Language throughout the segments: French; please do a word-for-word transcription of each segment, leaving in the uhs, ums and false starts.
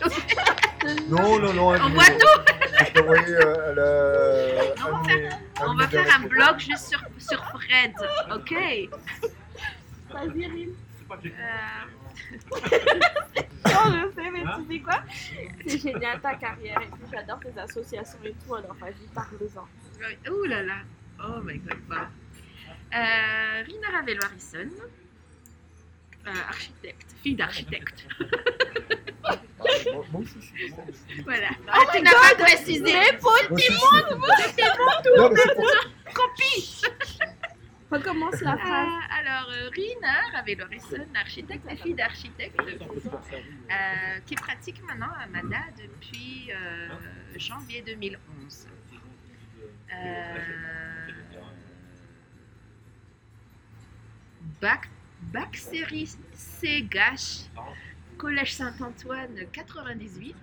Non, non, non. On voit tout. Parce que, vous voyez, euh, elle a... Non, on va un faire, de mes- on de va mes faire un derniers blog juste sur, sur Fred, ok? Vas-y, Rim. Euh, Non, je sais, mais tu sais quoi? C'est génial ta carrière et puis j'adore tes associations et tout, alors vas-y, parle-en. Ouh là là, oh my god, wow. Euh, Rina Ravello-Harrison, euh, architecte, fille d'architecte. Ah, moi, moi aussi, je suis ça. Voilà. Oh Ah, tu my n'as God. pas précisé. Mais Moi aussi, je suis- Non, mais c'est pour- Copie. recommence la Euh, phrase. alors, euh, Rina Ravello-Harrison, architecte et fille d'architecte, euh, qui pratique maintenant à Mada depuis euh, janvier deux mille onze. Euh, bac, bac série C Gache, Collège Saint-Antoine quatre-vingt-dix-huit.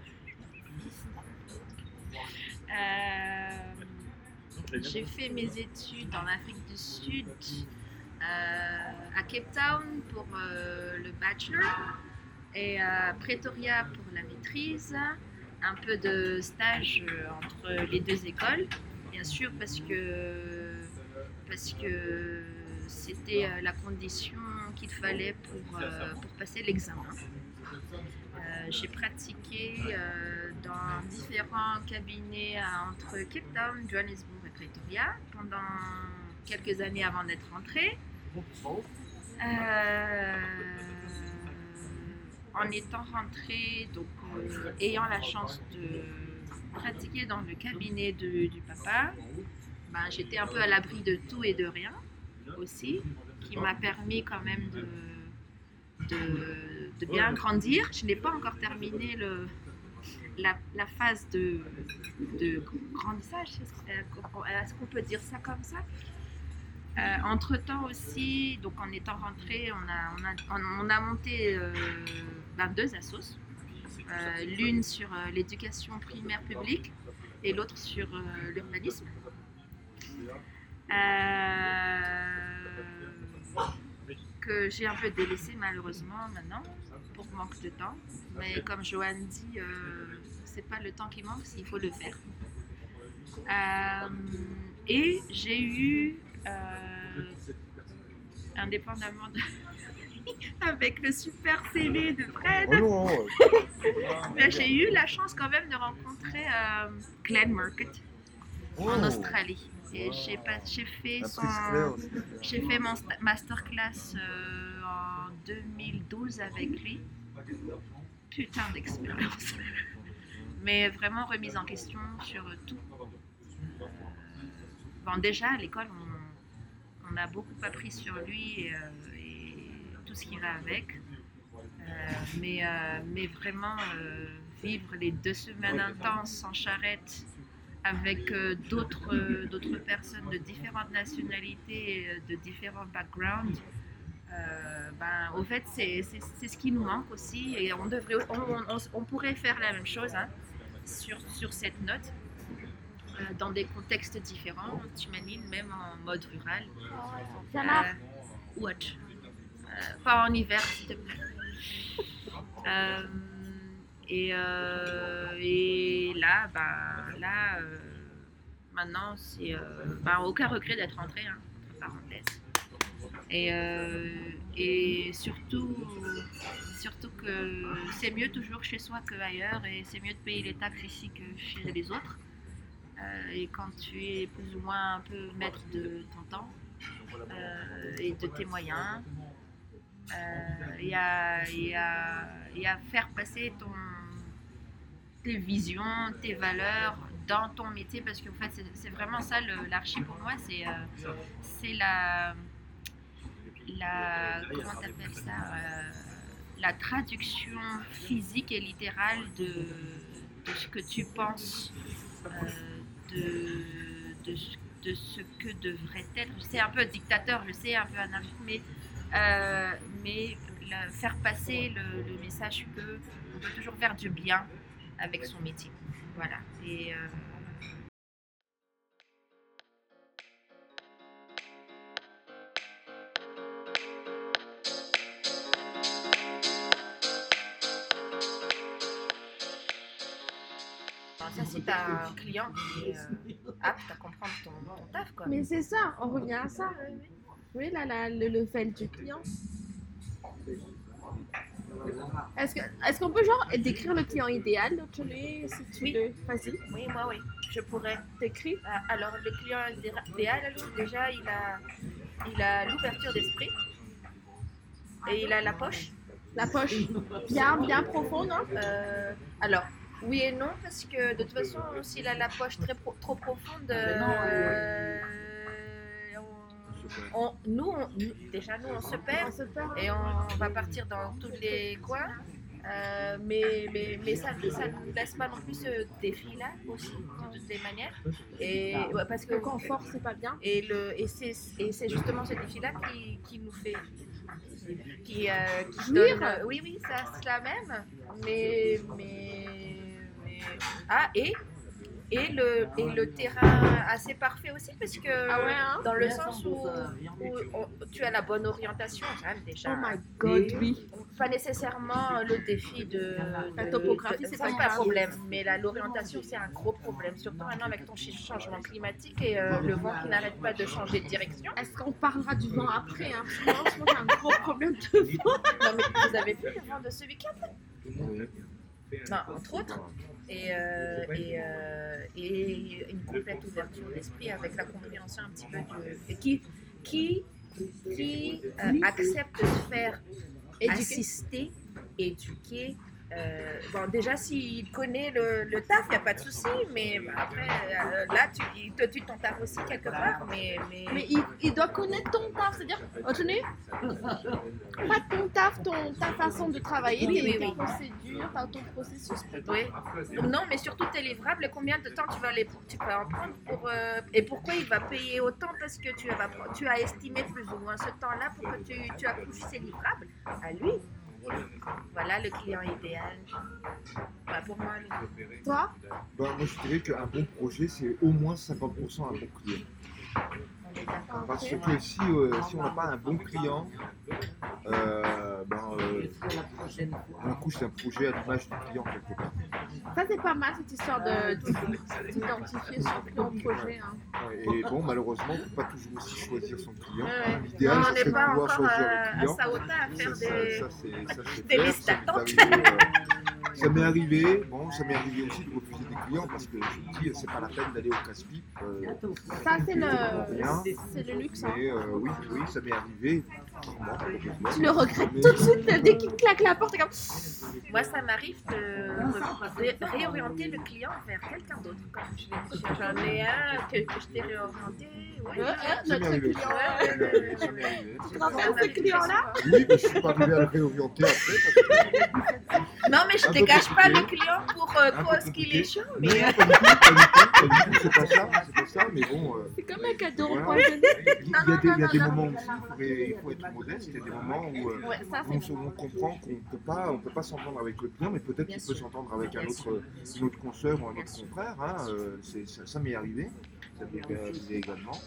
Euh, j'ai fait mes études en Afrique du Sud, euh, à Cape Town pour euh, le bachelor et à Pretoria pour la maîtrise. Un peu de stage euh, entre les deux écoles, bien sûr, parce que, parce que c'était euh, la condition qu'il fallait pour, euh, pour passer l'examen. Euh, j'ai pratiqué euh, dans différents cabinets euh, entre Cape Town, Johannesburg et Pretoria pendant quelques années avant d'être rentrée. Euh, en étant rentrée, donc euh, ayant la chance de pratiquer dans le cabinet de, du papa, ben, j'étais un peu à l'abri de tout et de rien aussi, qui m'a permis quand même de, de, de bien grandir. Je n'ai pas encore terminé le, la, la phase de, de grandissage, est-ce qu'on peut dire ça comme ça? Euh, entre-temps aussi, donc en étant rentré, on a, on a, on a monté euh, ben, deux assos. Euh, l'une sur euh, l'éducation primaire publique et l'autre sur euh, l'urbanisme. Euh, que j'ai un peu délaissé malheureusement maintenant pour manque de temps. Mais comme Joanne dit, euh, c'est pas le temps qui manque, il faut le faire. Euh, et j'ai eu Euh, indépendamment de avec le super C V de Fred, Oh non, mais j'ai eu la chance quand même de rencontrer euh, Glenn Murcutt oh. en Australie. Et j'ai, pas, j'ai fait Un son, petit secret aussi. j'ai fait mon sta- masterclass euh, en deux mille douze avec lui. Putain d'expérience. Mais vraiment remise en question sur tout. Euh, bon, déjà à l'école, on On a beaucoup appris sur lui et, euh, et tout ce qui va avec. Euh, mais, euh, mais vraiment, euh, vivre les deux semaines intenses en charrette avec euh, d'autres, euh, d'autres personnes de différentes nationalités, euh, de différents backgrounds, euh, ben, au fait, c'est, c'est, c'est ce qui nous manque aussi. Et on, devrait, on, on, on pourrait faire la même chose hein, sur, sur cette note. Dans des contextes différents, tu m'animes même en mode rural. Jamar. Euh, watch. Euh, pas en hiver, s'il te plaît. Euh, et, euh, et là, bah, là euh, maintenant, c'est euh, bah, aucun regret d'être rentrée, hein, entre parenthèses. Et, euh, et surtout, surtout que c'est mieux toujours chez soi qu'ailleurs et c'est mieux de payer les taxes ici que chez les autres. Euh, et quand tu es plus ou moins un peu maître de ton temps euh, et de tes moyens, il euh, y, y, y a faire passer ton, tes visions, tes valeurs dans ton métier parce qu'en fait c'est, c'est vraiment ça le, l'archi pour moi, c'est, euh, c'est la, la comment t'appelles ça euh, la traduction physique et littérale de, de ce que tu penses euh, De, de, de ce que devrait être. Je sais un peu dictateur, je sais un peu anarchique, mais, euh, mais la, faire passer le, le message qu'on peut toujours faire du bien avec son métier. Voilà. Et, euh, tu as un client qui est euh, apte à comprendre ton, ton taf, quoi. Mais c'est ça, on revient à ça. Oui, là, là le level du client. Est-ce que, est-ce qu'on peut genre décrire le client idéal, Tony, si tu Oui. veux? Vas-y, Oui, moi, oui, je pourrais. t'écris. Euh, Alors, le client idéal, déjà, il a, il a l'ouverture d'esprit et il a la poche. La poche bien, bien profonde, hein? Euh, alors, oui et non, parce que de toute façon, s'il a la poche très pro- trop profonde, euh, on- on- nous, on- nous, déjà, nous, on se On perd se perd. et on va partir dans tous les coins. Euh, mais mais, mais ça ça ne nous laisse pas non plus ce défi-là aussi, de toutes les manières. Et, ouais, parce que Le confort, c'est pas bien. Et, le, et, c'est, et c'est justement ce défi-là qui, qui nous fait. Qui, euh, qui Jouir. donne, euh, oui, oui, ça, c'est la même. Mais. mais, mais ah, et, et, le, et le terrain assez parfait aussi, parce que. Ah ouais, hein? Dans le sens où, où on- tu as la bonne orientation, quand même, déjà. Oh my god, oui. Pas nécessairement le défi de La de- topographie, de- c'est ça, pas pas un grave. problème, mais la- l'orientation c'est un gros problème, surtout maintenant avec ton chi- changement climatique et euh, le vent qui n'arrête pas de changer de direction. Est-ce qu'on parlera du vent après, hein? Parce que moi, en ce moment, j'ai un gros problème de vent. Non, mais vous avez vu le vent de ce week-end? Oui. Non, entre autres. Et, euh, et, euh, et une complète ouverture d'esprit avec la compréhension un petit peu du. Et qui, qui, qui euh, accepte de se faire Éduquer. assister, éduquer. Euh, bon, déjà, s'il connaît le, le taf, il n'y a pas de souci, mais après, euh, là, tu, toi, tu t'en taffes aussi quelque part, mais. mais... Mais il, il doit connaître ton taf, c'est-à-dire, oh, tenez, pas ton taf, ton, ta façon de travailler, Oui, tes, oui, tes oui. procédures, ta- ton processus. Oui. Non, mais surtout tes livrables, et combien de temps tu vas les, tu peux en prendre pour, euh, et pourquoi il va payer autant parce que tu as, tu as estimé plus ou moins ce temps-là pour que tu, tu accouches ces livrables à lui. Voilà le client idéal. Bah, pour moi, lui. Toi, Ben, moi, je dirais qu'un bon projet, c'est au moins cinquante pour cent un bon client. On est d'accord. Parce que si, euh, si on n'a pas un bon client, euh, ben, euh, on accouche d'un projet à l'image du client quelque part. ça c'est pas mal cette histoire de d'identifier son plan de projet. Hein. Ouais, et bon, malheureusement, on ne peut pas toujours aussi choisir son client. Ouais, ouais. L'idéal, Non, ce on n'est serait de pas pouvoir encore choisir à, le à client. Saota à faire Ça, ça, des. ça, c'est- ça, c'est des faire, listes ça m'est d'attente. arrivé, euh, ça m'est arrivé, bon, ça m'est arrivé aussi de refuser des clients parce que je me dis, c'est pas la peine d'aller au casse-pipe. Euh, Ça c'est Rien. le, c'est le luxe. Hein. mais euh, oui, oui, ça m'est arrivé. effectivement, heureusement. Tu le regrettes Mais- tout de suite dès qu'il claque la porte. t'es comme... Moi, ça m'arrive de ré- réorienter le client vers quelqu'un d'autre. Comme je l'ai dit, j'en ai un que, que je t'ai réorienté. Oui, Euh, euh, Ça m'est notre arrivé. client. Ça m'est arrivé, ça m'est arrivé. Tu te rappelles ce client-là? Oui, mais je suis pas arrivé à le réorienter après. Parce que Non, mais je Un peu dégage pas compliqué. le client pour euh, Un peu cause qu'il compliqué. est chaud. Non, Mais non, pas du tout, pas du tout, pas du tout, c'est pas ça, c'est pas ça, mais bon. euh, C'est comme un cadeau Voilà. empoisonné. Il y a des, il y a non, des non, moments aussi, il faudrait- il faut être modeste, il y a des moments où euh, Ouais, ça on, c'est se- on comprend qu'on peut pas, on peut pas s'entendre avec le client, mais peut-être Bien qu'il peut sûr. s'entendre avec un Bien autre, une autre consoeur ou un autre confrère. Hein, euh, c'est- ça ça m'est arrivé, ça m'est arrivé également.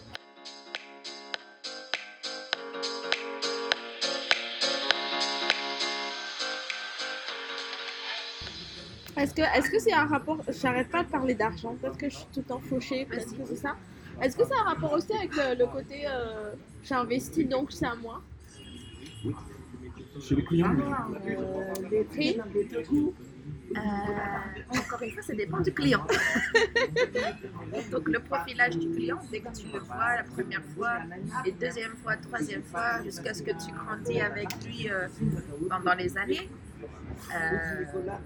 Est-ce que est-ce que c'est un rapport? J'arrête pas de parler d'argent. Peut-être que je suis tout le temps fauchée. Peut-être que c'est ça. Est-ce que c'est un rapport aussi avec le, le côté euh, j'ai investi donc c'est à moi? Chez les clients, Des prix? Euh, encore une fois, ça dépend du client. Donc le profilage du client, dès que tu le vois la première fois, et deuxième fois, troisième fois, jusqu'à ce que tu grandis avec lui euh, pendant les années. euh,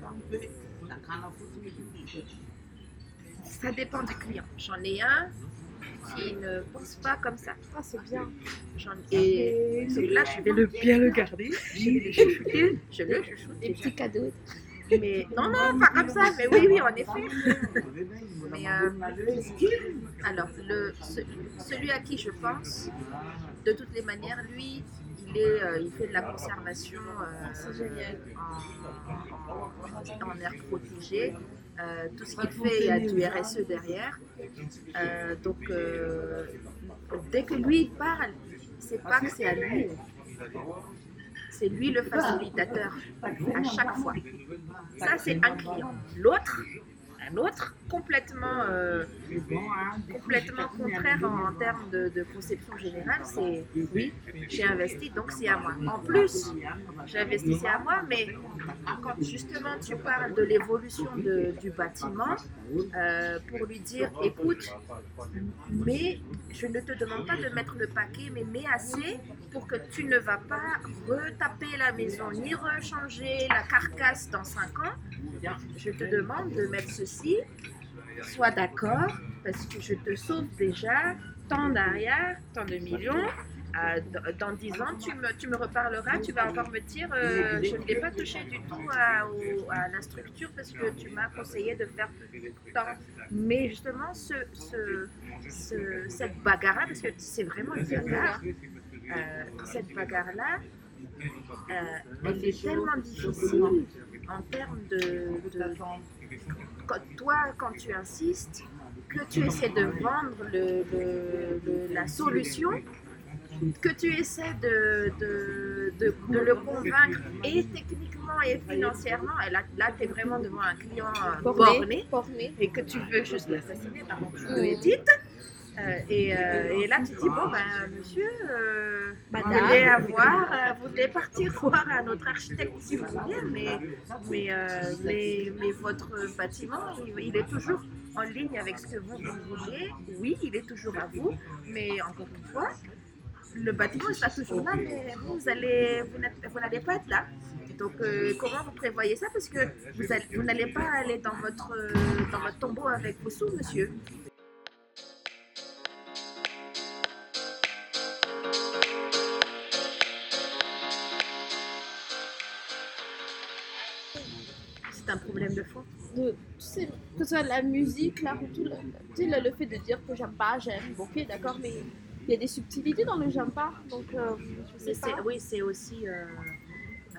ça dépend du client. J'en ai un qui ne pense pas comme ça. Ah c'est bien. J'en- Et celui-là, je vais le bien le garder, je vais le chouchouter, je le chouchoute. Des petits cadeaux. Mais non, non, pas comme ça, mais oui, oui, en effet. Mais euh, alors, le, ce- celui à qui je pense, de toutes les manières, lui, il, est, euh, il fait de la conservation euh, C'est génial. en, en air protégé. Euh, tout ce qu'il fait, il y a du R S E derrière. Euh, donc, euh, dès que lui il parle, c'est pas que c'est à lui. C'est lui le facilitateur à chaque fois. Ça, c'est un client. L'autre, un autre, complètement, euh, complètement contraire en, en termes de, de conception générale, c'est oui, j'ai investi, donc c'est à moi. En plus, j'ai investi, c'est à moi, mais quand justement tu parles de l'évolution de, du bâtiment, euh, pour lui dire, écoute, mais je ne te demande pas de mettre le paquet, mais mets assez pour que tu ne vas pas retaper la maison, ni rechanger la carcasse dans cinq ans. Je te demande de mettre ceci, sois d'accord, parce que je te sauve déjà tant d'arrière, tant de millions. Euh, dans dix ans, tu me, tu me reparleras, tu vas encore me dire euh, je ne l'ai pas touché du tout à, au, à la structure parce que tu m'as conseillé de faire tant. Mais justement, ce, ce, ce, cette bagarre-là, parce que c'est vraiment une bagarre, euh, cette bagarre-là, euh, elle est tellement difficile en termes de, de quand, toi, quand tu insistes, que tu essaies de vendre le, le, le, la solution, que tu essaies de, de, de, de le convaincre et techniquement et financièrement, et là, là tu es vraiment devant un client borné, borné et que tu veux juste l'assassiner, par contre, tu le dites. Euh, et, euh, et là, tu te dis, bon, ben, monsieur, euh, vous allez avoir, euh, vous allez partir voir un autre architecte si vous voulez, mais, mais, euh, mais, mais votre bâtiment, il, il est toujours en ligne avec ce que vous, vous voulez. Oui, il est toujours à vous, mais encore une fois, le bâtiment il sera toujours là, mais vous, allez, vous, vous n'allez pas être là. Donc, euh, comment vous prévoyez ça? Parce que vous, allez, vous n'allez pas aller dans votre, dans votre tombeau avec vos sous, monsieur. C'est un problème de fond. De, tu sais, que ce soit la musique, l'art et tout, le, tu sais, le, le fait de dire que j'aime pas, j'aime, bon, ok, d'accord, mais il y a des subtilités dans le j'aime pas, donc euh, je sais c'est, pas. Oui, c'est aussi... Euh, euh,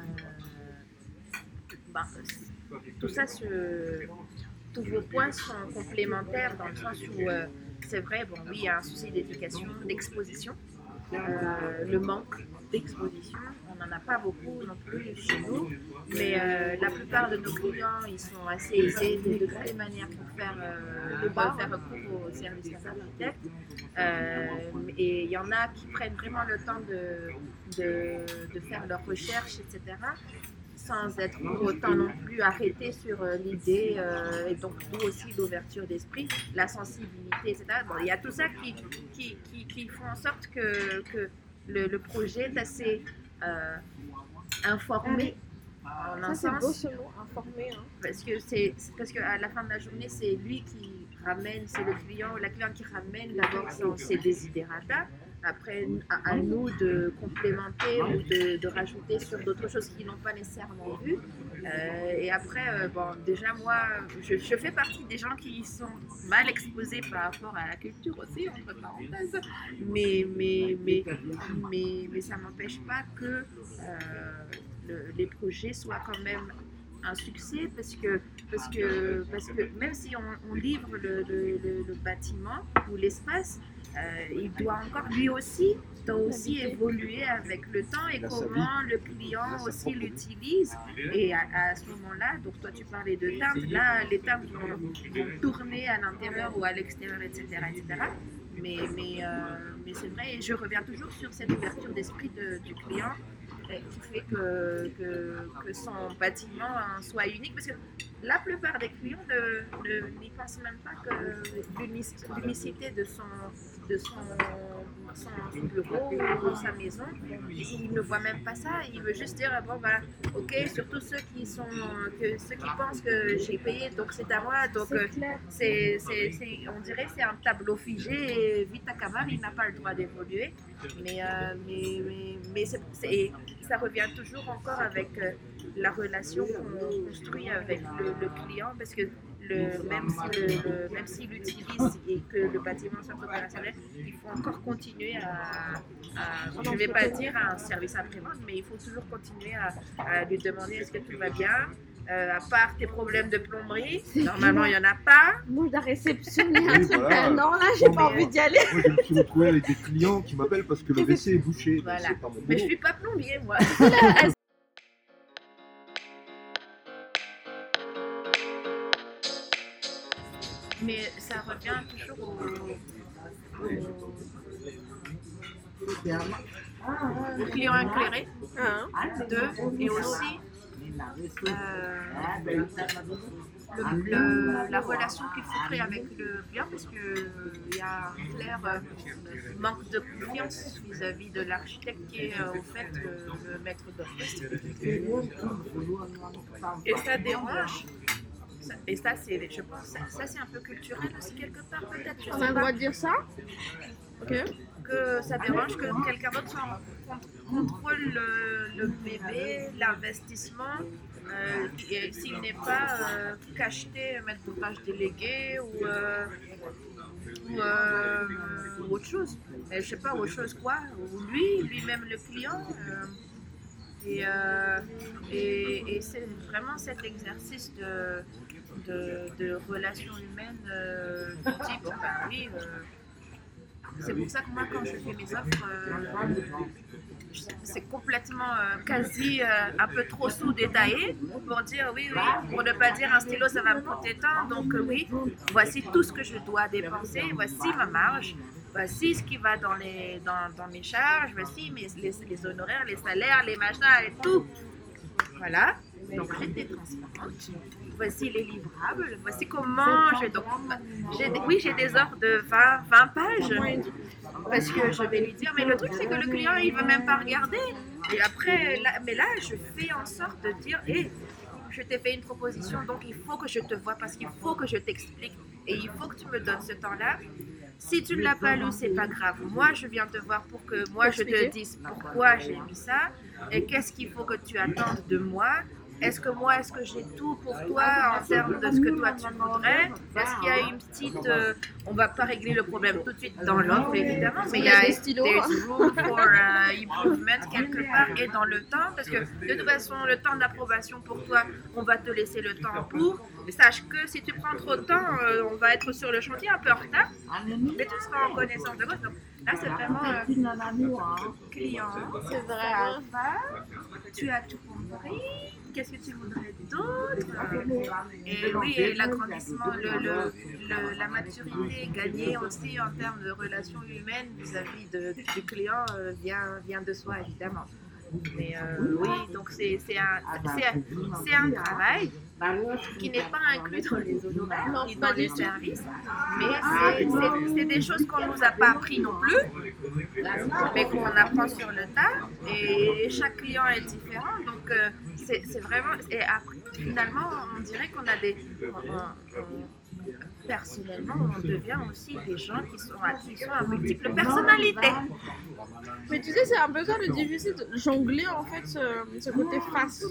bah, tout ça, ce, tous vos points sont complémentaires dans le sens où euh, c'est vrai, bon, oui, il y a un souci d'éducation, d'exposition, euh, le manque d'exposition, on n'en a pas beaucoup non plus chez nous, mais euh, la plupart de nos clients, ils sont assez aisés de, de toutes les manières pour faire, euh, pour faire recours au service d'un architecte. Euh, et il y en a qui prennent vraiment le temps de, de, de faire leurs recherches, et cetera, sans être pour autant non plus arrêté sur euh, l'idée, euh, et donc d'où aussi l'ouverture d'esprit, la sensibilité, et cetera. Bon, il y a tout ça qui, qui, qui, qui font en sorte que, que le, le projet est assez euh, informé. En un ça, sens, c'est beau ce mot, informé. Hein. Parce que c'est parce qu'à la fin de la journée, c'est lui qui ramène, c'est le client ou la cliente qui ramène d'abord ses desiderata. Après, à, à nous de complémenter ou de, de rajouter sur d'autres choses qu'ils n'ont pas nécessairement vues. Euh, et après, euh, bon, déjà, moi, je, je fais partie des gens qui sont mal exposés par rapport à la culture aussi, entre parenthèses. Mais, mais, mais, mais, mais ça n'empêche pas que euh, le, les projets soient quand même un succès parce que, parce que, parce que même si on, on livre le, le, le, le bâtiment ou l'espace, euh, il doit encore lui aussi, doit aussi évoluer avec le temps et comment le client aussi l'utilise. Et à, à ce moment-là, donc toi tu parlais de teintes, là les teintes vont, vont tourner à l'intérieur ou à l'extérieur, et cetera, et cetera. Mais, mais, euh, mais c'est vrai, et je reviens toujours sur cette ouverture d'esprit de, du client qui fait que, que, que son bâtiment hein, soit unique, parce que la plupart des clients ne, ne, n'y pensent même pas que l'unicité de son, de son, son bureau ou de sa maison, il ne voit même pas ça, il veut juste dire bon bah ok, surtout ceux qui sont que, ceux qui pensent que j'ai payé donc c'est à moi, donc c'est, c'est, c'est, on dirait que c'est un tableau figé et vite à Kamal il n'a pas le droit d'évoluer, mais, euh, mais, mais, mais c'est, c'est, ça revient toujours encore avec euh, la relation qu'on construit avec le, le client, parce que le, même si le, le, même s'il l'utilise et que le bâtiment soit opérationnel, il faut encore continuer à, à je ne vais pas dire un service après-vente, mais il faut toujours continuer à, à lui demander est-ce que tout va bien. Euh, à part tes problèmes de plomberie, normalement il n'y en a pas. Moi, je réceptionner un Oui, truc voilà. d'un an, là, j'ai Bon, pas bah, envie d'y aller. Moi, je me suis retrouvé avec des clients qui m'appellent parce que le W C est bouché. Voilà. C'est pas mon Mais je boulot. suis pas plombier, moi. mais ça revient toujours au, au, au client éclairé, Hein. deux, et aussi euh, le, le- la relation qu'il faut créer avec le client, parce qu'il y a un clair euh, manque de confiance vis-à-vis de l'architecte qui est euh, au fait euh, le maître d'œuvre. Et ça dérange. Ça- Et ça, c'est, je pense, ça, ça, c'est un peu culturel aussi quelque part peut-être. Je On sais a le pas. droit de dire ça? Ok. Que ça dérange que quelqu'un d'autre soit en- con- contrôle le, le bébé, l'investissement, euh, et s'il n'est pas euh, cacheté, maître d'ouvrage délégué ou, euh, ou, euh, ou autre chose. Mais je sais pas, autre chose quoi. Ou lui, lui-même le client. euh, et, euh, et, et c'est vraiment cet exercice de, de, de relations humaines euh, du type, bah oui, euh, c'est pour ça que moi, quand je fais mes offres, euh, c'est complètement euh, quasi euh, un peu trop sous-détaillé pour dire oui, oui, pour ne pas dire un stylo, ça va me coûter tant. Donc euh, oui, voici tout ce que je dois dépenser, voici ma marge, voici ce qui va dans, les, dans, dans mes charges, voici mes, les, les honoraires, les salaires, les machins et tout. Voilà, donc j'étais transparente. Voici les livrables, voici comment je. Donc, j'ai des- oui, j'ai des offres de vingt, vingt pages parce que je vais lui dire, mais le truc c'est que le client il veut même pas regarder. Et après, là, mais là, je fais en sorte de dire, hé, je t'ai fait une proposition, donc il faut que je te vois parce qu'il faut que je t'explique et il faut que tu me donnes ce temps-là. Si tu ne l'as pas lu, c'est pas grave. Moi, je viens te voir pour que moi je te dise pourquoi j'ai mis ça et qu'est-ce qu'il faut que tu attendes de moi. Est-ce que moi, est-ce que j'ai tout pour toi en termes de ce que toi tu voudrais? Est-ce qu'il y a une petite. Euh, on va pas régler le problème tout de suite dans l'offre, évidemment, mais il y a des stylos. there's room for uh, improvement quelque part et dans le temps, parce que de toute façon, le temps d'approbation pour toi, on va te laisser le temps pour. Mais sache que si tu prends trop de temps, euh, on va être sur le chantier un peu en retard, mais tu seras en connaissance de cause. Donc là, c'est vraiment euh, client, C'est vraiment. tu as tout compris. Qu'est-ce que tu voudrais d'autre? Et oui, et l'agrandissement, le, le, le- la maturité gagnée aussi en termes de relations humaines vis-à-vis de- du client euh, vient, vient de soi, évidemment. Mais euh, oui, donc c'est c'est un, c'est un, c'est un travail qui n'est pas inclus dans les honoraires Non, ni pas dans les du tout. services, mais c'est- c'est c'est des choses qu'on ne nous a pas appris non plus, mais qu'on apprend sur le tas, et chaque client est différent, donc euh, c'est c'est vraiment, et après, finalement, on dirait qu'on a des, on- on- on- personnellement, on devient aussi des gens qui sont, qui sont à multiples personnalités. Mais tu sais, c'est un peu ça le difficile de jongler en fait ce, ce côté face,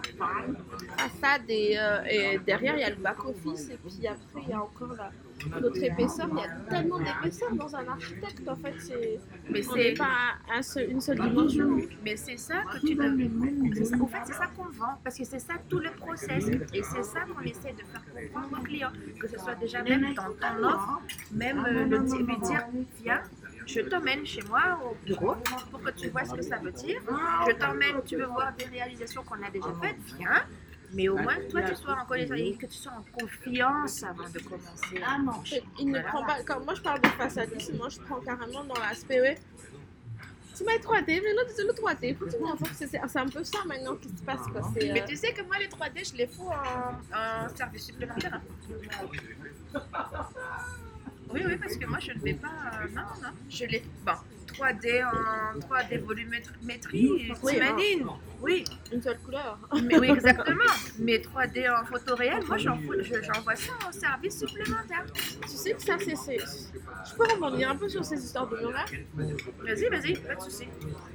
façade et, euh, et derrière il y a le back office et puis après il y a encore la, notre épaisseur. Il y a tellement d'épaisseur dans un architecte en fait. C'est, Mais on c'est n'est pas à un seul- une seule dimension. Mais c'est ça que tu devrais. c'est ça- En fait, c'est ça qu'on vend, parce que c'est ça tout le process. Et c'est ça qu'on essaie de faire comprendre aux clients. Que ce soit déjà même dans ton offre, même euh, le, di- lui dire viens, je t'emmène chez moi au bureau pour que tu vois ce que ça veut dire. Je t'emmène, tu veux voir des réalisations qu'on a déjà faites, viens. Mais au moins, toi, tu sois en connaissance et que tu sois en confiance avant de commencer. En fait, il ne prend pas. Quand moi je parle de façadisme, moi je prends carrément dans l'aspect. Ouais, tu m'as trois D, mais l'autre c'est le trois D. Faut que tu m'en fasses. C'est c'est un peu ça maintenant qui se passe. Quoi. C'est, Mais euh, tu sais que moi, les trois D, je les fous en, en service supplémentaire. hein. Oui, oui, parce que moi, je ne vais pas. euh, non, non, non. Je les. Bon, trois D en trois D volumétrie, Oui, t'imagines? Oui, une seule couleur. mais oui, exactement. Mais trois D en photo réelle, moi, j'en fous- je- j'envoie ça en service supplémentaire. Tu sais que ça, c'est. c'est- Je peux rebondir un peu sur ces histoires d'honoraires. Vas-y, vas-y, pas de souci.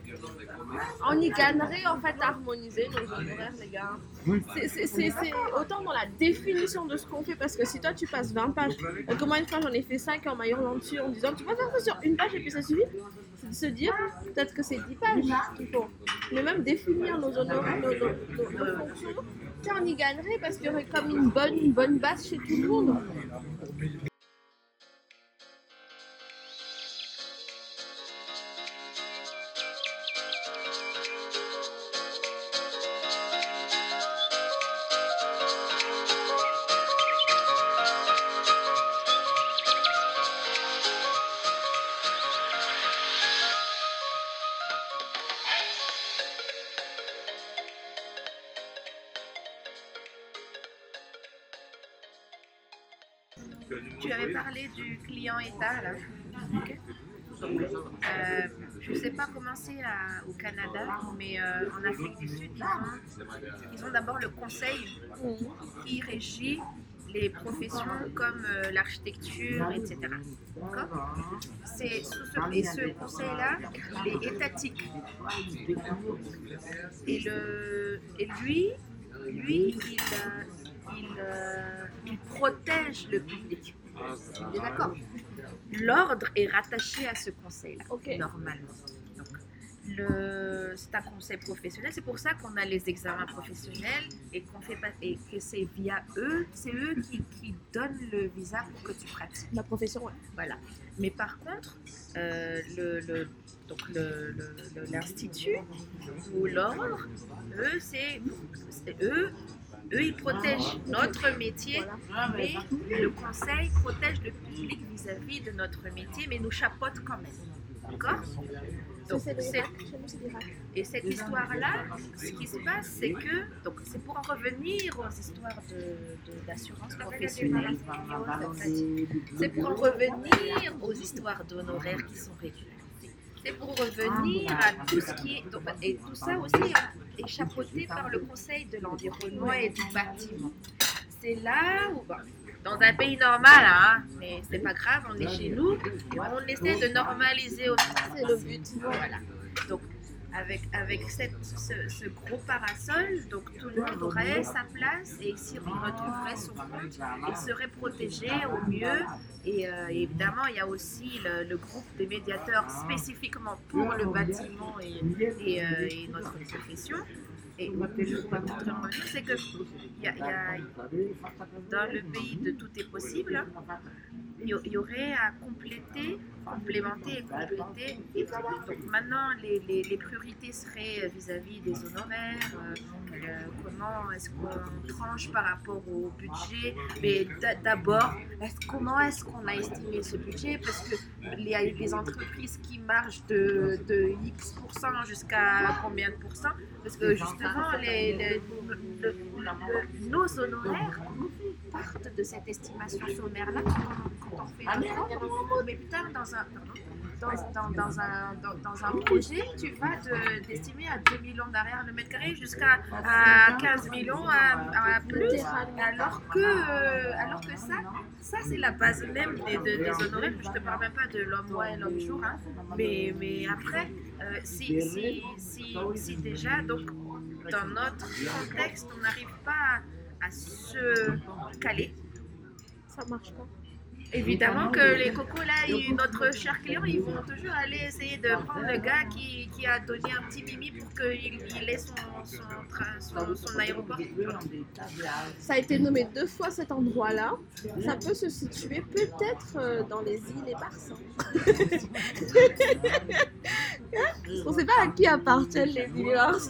On y gagnerait en fait à harmoniser nos honoraires, les gars. Oui. C'est- C'est c'est- c'est autant dans la définition de ce qu'on fait, parce que si toi tu passes vingt pages, euh, comment une fois j'en ai fait cinq en m'aillant dessus en disant tu vas faire ça sur une page et puis ça suffit, c'est de se dire peut-être que c'est dix pages qu'il faut. Mais même définir nos honoraires, nos, nos, nos, nos fonctions, ça, on y gagnerait parce qu'il y aurait comme une bonne, une bonne base chez tout le monde. avais parlé du client État là. Ok. Donc, euh, je ne sais pas comment c'est à- au Canada, mais euh, en Afrique du Sud, ils ont, ils ont d'abord le conseil qui régit les professions comme euh, l'architecture, et cetera. D'accord. C'est sous ce, et ce conseil-là, il est étatique. Et, le, et lui, lui, il, euh, il, euh, il protège le public. On est d'accord. L'ordre est rattaché à ce conseil-là, Ok. normalement. Donc, le, c'est un conseil professionnel, c'est pour ça qu'on a les examens professionnels et, qu'on fait pas, et que c'est via eux, c'est eux qui, qui donnent le visa pour que tu pratiques. La profession, ouais. Voilà. Mais par contre, euh, le, le, donc le, le, le- l'institut ou l'ordre, eux, c'est, c'est eux, eux, ils protègent notre métier, mais le conseil protège le public vis-à-vis de notre métier, mais nous chapeaute quand même. D'accord? Donc, c'est c'est- l'Irak. Chez nous, c'est l'Irak. et cette histoire-là, ce qui se passe, c'est que, donc c'est pour en revenir aux histoires de, de- d'assurance professionnelle, c'est pour en revenir aux histoires d'honoraires qui sont réguliers. C'est pour revenir à tout ce qui est. Donc, et tout ça aussi est chapeauté par le Conseil de l'environnement et du bâtiment. C'est là où, bon, dans un pays normal, hein, mais c'est pas grave, on est chez nous, on essaie de normaliser aussi. C'est le but. Voilà. Donc, avec, avec cette, ce, ce gros parasol, donc tout le monde aurait sa place et s'il retrouverait son compte, il serait protégé au mieux. Et euh, évidemment, il y a aussi le, le groupe des médiateurs spécifiquement pour le bâtiment et, et, euh, et notre profession. Et je pourrais peut-être en revenir, c'est que il y a, il y a, dans le pays de tout est possible, hein, il y, il y aurait à compléter, complémenter et compléter. Et donc maintenant, les, les, les priorités seraient vis-à-vis des honoraires, euh, euh, comment est-ce qu'on tranche par rapport au budget. Mais d- d'abord, est-ce, comment est-ce qu'on a estimé ce budget? Parce que il y a des entreprises qui marchent de, de X pour cent jusqu'à combien de pourcents? Parce que justement, les, les- le- le- le- nos honoraires partent de cette estimation sommaire-là quand, quand on fait un effort. Mais putain, dans un, pardon, dans, dans, dans un, dans, dans un projet, tu vas de- d'estimer à deux millions d'arrière le mètre carré jusqu'à à quinze millions à, à plus. Alors que, euh, alors que ça, ça c'est la base même des, de- des honoraires. Je ne te parle même pas de l'homme mois et l'homme jour. Hein. Mais, mais après, euh, si, si, si, si déjà, donc, dans notre contexte, on n'arrive pas à, à se caler. Ça marche pas. Évidemment que les cocos là, ils- notre cher client, ils vont toujours aller essayer de prendre le gars qui, qui a donné un petit mimi pour qu'il il ait son, son, train- son, son aéroport. Ça a été nommé deux fois cet endroit-là. Ça peut se situer peut-être euh, dans les îles éparses. On ne sait pas à qui appartiennent les îles éparses.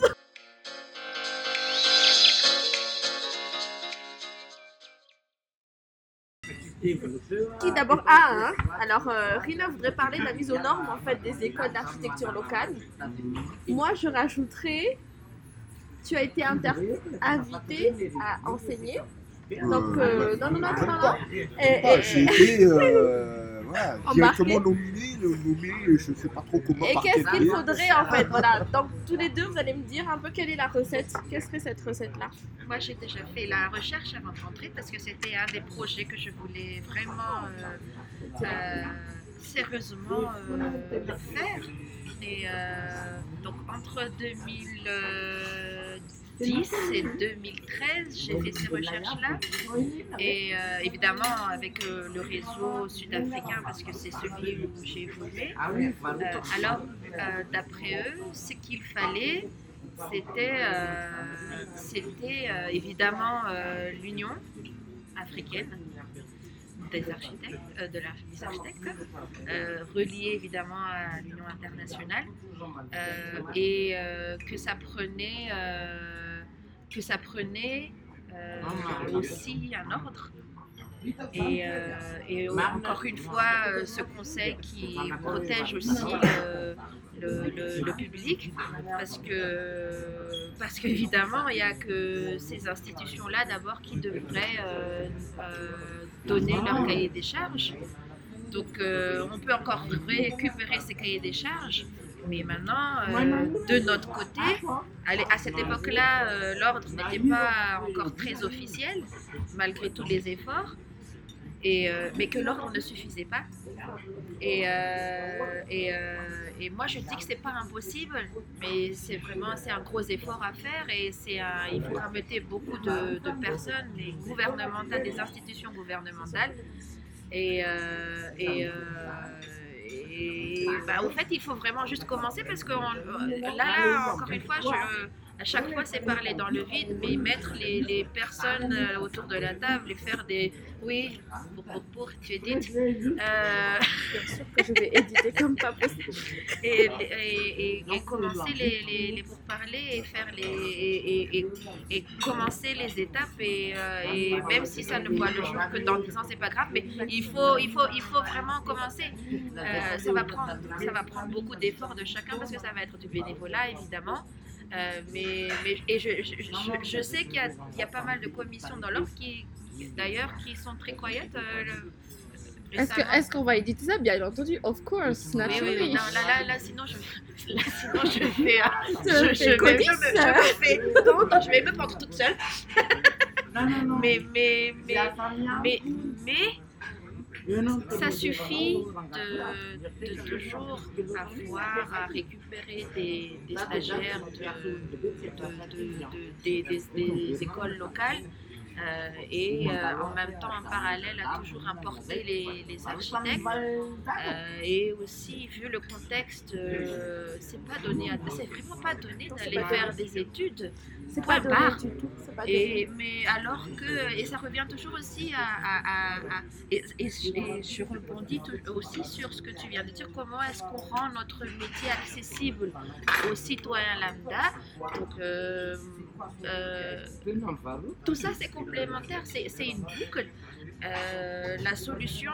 Qui d'abord a, hein. Alors euh, Rina voudrait parler de la mise aux normes en fait des écoles d'architecture locales. Moi je rajouterais, tu as été inter- invité à enseigner. Donc euh, non non non non non. Et- Ah, et- j'ai été euh, voilà, Embarqué. directement nominé, le- nommé, je ne sais pas trop comment. Et par qu'est-ce quel qu'il biais. faudrait en fait, voilà. Donc tous les deux, vous allez me dire un peu quelle est la recette. Quelle serait cette recette-là? Moi, j'ai déjà fait la recherche avant de rentrer parce que c'était un des projets que je voulais vraiment euh, euh, sérieusement euh, faire. Et euh, donc, entre deux mille dix et deux mille treize, j'ai fait ces recherches-là. Et euh, évidemment, avec euh, le réseau sud-africain, parce que c'est celui où j'ai évolué. Euh, alors, euh, d'après eux, ce qu'il fallait, c'était euh, c'était, euh, évidemment euh, l'Union africaine des architectes, euh, de l'ar- des architectes, euh, reliée évidemment à l'Union internationale, euh, et euh, que ça prenait, euh, que ça prenait euh, aussi un ordre. Et, euh, et encore une fois, euh, ce conseil qui protège aussi euh, le, le, le public, parce que parce qu'évidemment, il n'y a que ces institutions-là d'abord qui devraient euh, euh, donné leur cahier des charges. Donc euh, on peut encore récupérer ces cahiers des charges, mais maintenant, euh, de notre côté, à cette époque-là, euh, l'ordre n'était pas encore très officiel, malgré tous les efforts, et, euh, mais que l'ordre ne suffisait pas. Et, euh, et, euh, et moi je dis que c'est pas impossible, mais c'est vraiment c'est un gros effort à faire et c'est un, il faut ramener beaucoup de, de personnes, des gouvernementales, des institutions gouvernementales. Et, euh, et, euh, et bah, au fait, il faut vraiment juste commencer parce que on, là, là, encore une fois, je, à chaque fois, c'est parler dans le vide, mais mettre les, les personnes autour de la table et faire des oui, pour, pour, pour tu édites. Euh... Bien sûr que je vais éditer comme pas possible. Et, et, et, et commencer les, les, les pourparlers et faire les et, et, et commencer les étapes et, euh, et même si ça ne voit le jour que dans dix ans, c'est pas grave, mais il faut il faut il faut vraiment commencer. Euh, ça va prendre ça va prendre beaucoup d'efforts de chacun parce que ça va être du bénévolat évidemment. Euh, mais, mais et je, je, je, je sais qu'il y a, il y a pas mal de commissions dans l'ordre qui, d'ailleurs, qui sont très croyantes. Euh, le, est-ce, que, est-ce qu'on va éditer ça? Bien entendu, of course, naturally. Oui, oui, oui. Non, là, là, là, sinon je, là, sinon je fais. Euh, je, je, je, je, vais, vais je, me, je me fais tendre, je vais me prendre toute seule. mais, mais, mais, mais, mais, ça suffit de, de toujours avoir à récupérer des, des stagiaires de, de, de, de, des, des, des écoles locales euh, et euh, en même temps en parallèle à toujours importer les, les architectes euh, et aussi vu le contexte euh, c'est pas donné à, c'est vraiment pas donné d'aller faire des études. C'est pas donné du tout. C'est pas et, mais alors que, et ça revient toujours aussi à, à, à, à et, et, et je rebondis aussi sur ce que tu viens de dire, comment est-ce qu'on rend notre métier accessible aux citoyens lambda. Donc, euh, euh, tout ça c'est complémentaire, c'est, c'est une boucle. Euh, la solution,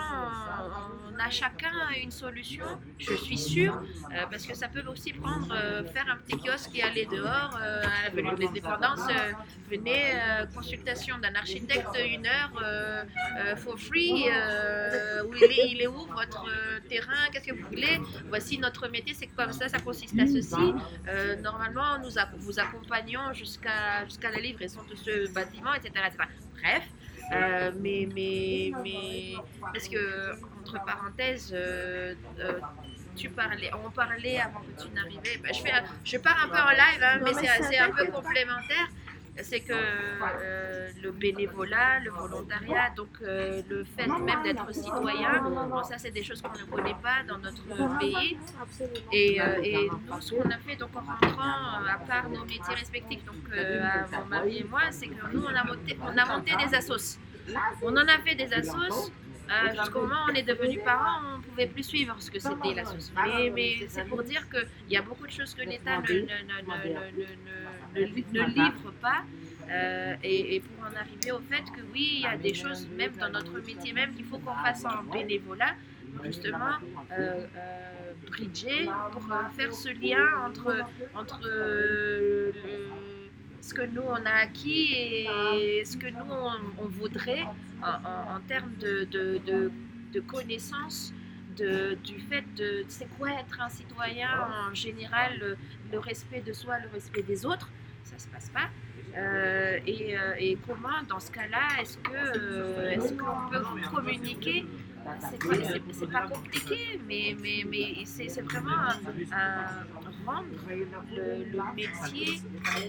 on a chacun une solution, je suis sûre, euh, parce que ça peut aussi prendre, euh, faire un petit kiosque et aller dehors euh, à l'avenue de l'Indépendance, euh, venez, euh, consultation d'un architecte, une heure, euh, euh, for free, euh, où il est, il est où votre euh, terrain, qu'est-ce que vous voulez, voici notre métier, c'est comme ça, ça consiste à ceci, euh, normalement nous a, vous accompagnons jusqu'à, jusqu'à la livraison de ce bâtiment, et cetera et cetera. Bref. Euh, mais, mais, mais, parce que, entre parenthèses, euh, euh, tu parlais, on parlait avant que tu n'arrivais, ben, je, fais, je pars un peu en live, hein, mais c'est, c'est un peu complémentaire, c'est que euh, le bénévolat, le volontariat, donc euh, le fait même d'être citoyen, bon, ça c'est des choses qu'on ne connaît pas dans notre pays, et, euh, et nous ce qu'on a fait donc en rentrant, à part nos métiers respectifs, donc euh, à mon mari et moi, c'est que nous on a monté, on a monté des assos, on en a fait des assos. Euh, jusqu'au moment où on est devenu parents, on ne pouvait plus suivre ce que c'était la sauce. Mais, mais c'est pour dire qu'il y a beaucoup de choses que l'État ne, ne, ne, ne, ne, ne, ne livre pas. Euh, et, et pour en arriver au fait que oui, il y a des choses, même dans notre métier même, qu'il faut qu'on fasse en bénévolat, justement, euh, euh, bridger, pour faire ce lien entre, entre euh, le, ce que nous on a acquis et ce que nous on, on voudrait en, en, en termes de, de, de, de connaissances de, du fait de c'est quoi être un citoyen en général, le, le respect de soi, le respect des autres, ça se passe pas. Euh, et, euh, et comment dans ce cas-là est-ce que euh, est-ce qu'on peut communiquer? C'est pas, c'est, c'est pas compliqué, mais, mais, mais c'est, c'est vraiment un, un, rendre le, le métier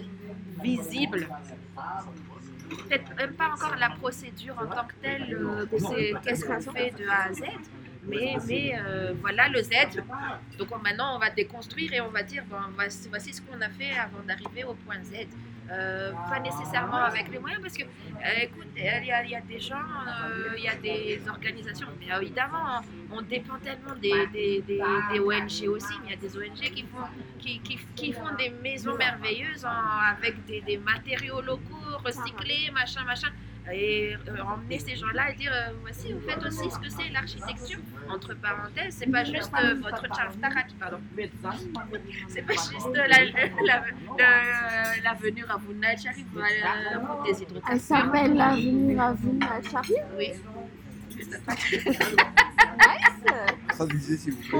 visible. Peut-être même pas encore la procédure en tant que telle, euh, c'est qu'est-ce qu'on fait de A à Z, mais, mais euh, voilà le Z. Donc on, maintenant on va déconstruire et on va dire bon, voici, voici ce qu'on a fait avant d'arriver au point Z. Euh, pas nécessairement avec les moyens parce que euh, écoute, il y, a, il y a des gens, euh, il y a des organisations, mais évidemment on dépend tellement des, des, des, des O N G aussi, mais il y a des O N G qui font, qui, qui, qui font des maisons merveilleuses en, avec des, des matériaux locaux recyclés, machin, machin. Et euh, emmener ces gens-là et dire euh, voici, vous faites aussi ce que c'est l'architecture. Entre parenthèses, c'est pas juste euh, votre Charles pardon. C'est pas juste euh, la, la, la, l'avenue Ravuna Chari, vous allez euh, des hydrocarbures. Elle s'appelle l'avenue Ravuna Chari? Oui. Putain, pas- Traduisez s'il vous plaît.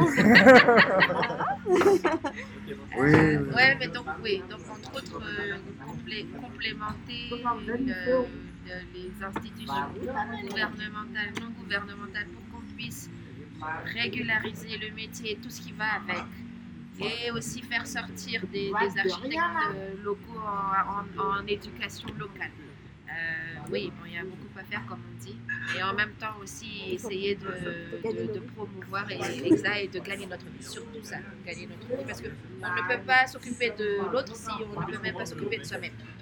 Oui, Euh, oui. ouais, mais donc, oui, donc entre autres, euh, complé- complémenter le- le- les institutions gouvernementales, non gouvernementales pour qu'on puisse régulariser le métier et tout ce qui va avec. Et aussi faire sortir des, des architectes euh, locaux en, en- en éducation locale. Euh, oui, bon, il y a beaucoup à faire, comme on dit. Et en même temps aussi essayer de, de, de promouvoir et, et, ça, et de gagner notre vie. Surtout ça, gagner notre vie. Parce qu'on ne peut pas s'occuper de l'autre si on ne peut même pas s'occuper de soi-même.